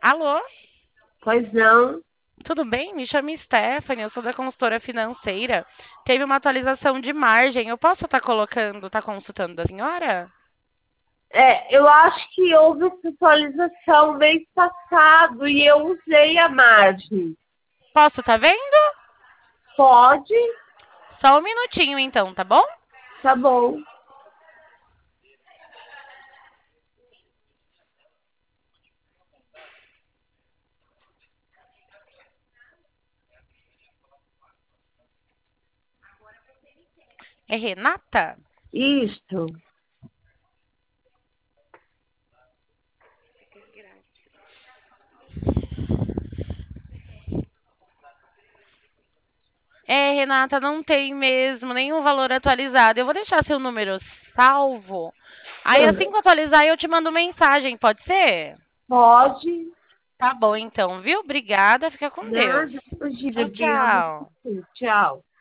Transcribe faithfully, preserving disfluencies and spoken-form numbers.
Alô? Pois não. Tudo bem? Me chamo Stephanie, eu sou da consultora financeira. Teve uma atualização de margem. Eu posso estar colocando, estar consultando da senhora? É, eu acho que houve essa atualização mês passado e eu usei a margem. Posso estar vendo? Pode? Só um minutinho então, tá bom? Tá bom. É Renata? Isto. É, Renata, não tem mesmo nenhum valor atualizado. Eu vou deixar seu número salvo. Aí assim que eu atualizar, eu te mando mensagem, pode ser? Pode. Tá bom então, viu? Obrigada, fica com Deus. Nada. Imagina, Tchau, bem, tchau. tchau.